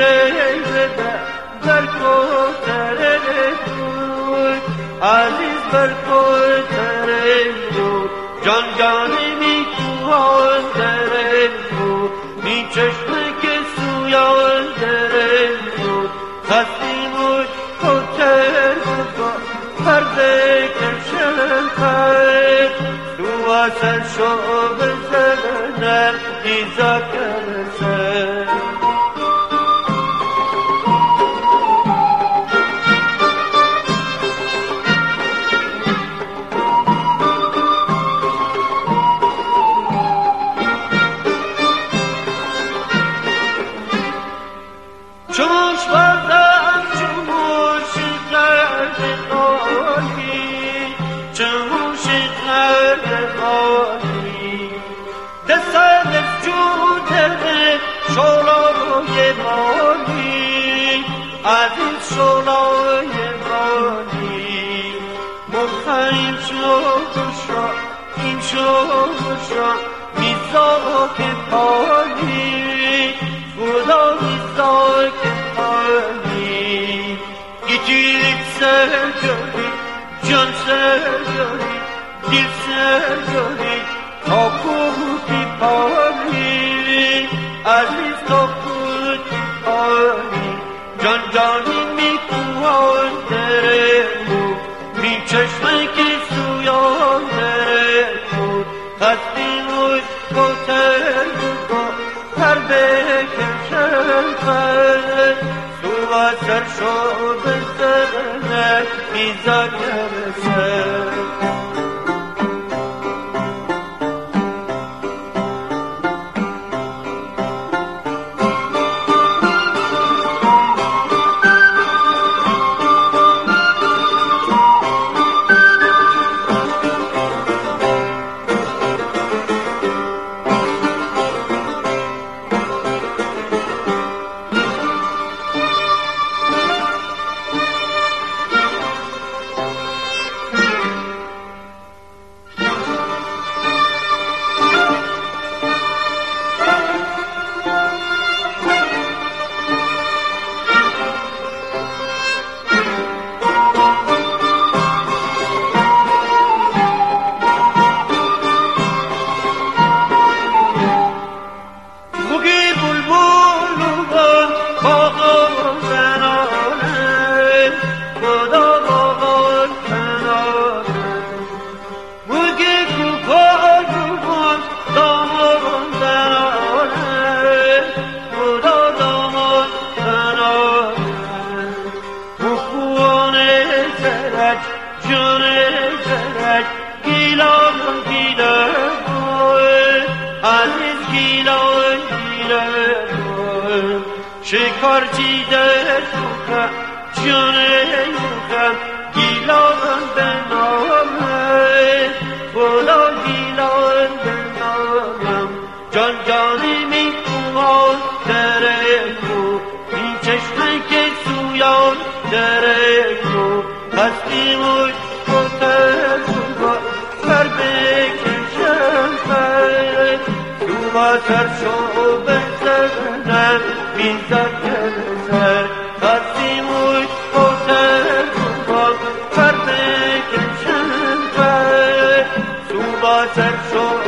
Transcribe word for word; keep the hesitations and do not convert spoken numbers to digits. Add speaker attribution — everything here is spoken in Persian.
Speaker 1: در کوتره بود عزیز بر کوتره بود جان جانی می کوهان دره بود می چشمه که سویان دره بود خستی بود کوتر بود پرده کشن خیر تو اصل شو بزنن ایزا کرسن چوش بردم چوش قرد خالی چوش قرد خالی دستم جوده شولای مالی عزیز شولای مالی مخیم شوشا این شوشا میزاک پالی خدا میزاک پالی گیتیک سرگاری جان سرگاری دل سرگاری تا کوتی پالی عزیز تا کوتی پالی جان جانی می کوهان دره بود می چشمه که سویان دره بود خستی بود کوتر بود پرده کشن خرد تو و سر شو بزنه ایزا کرسه شکار جیده خوکم جانه خوکم گیلان به نامه خدا گیلان به نامم جان جانی می کوهان دره کو این چشمه که سویان دره کو خستی موی کوتر سوگا سر بکشن خیر تو با سر شو بزنم بیزا کرسر خستی موی کوتر سوگا سر بکشن خیر تو با سر شو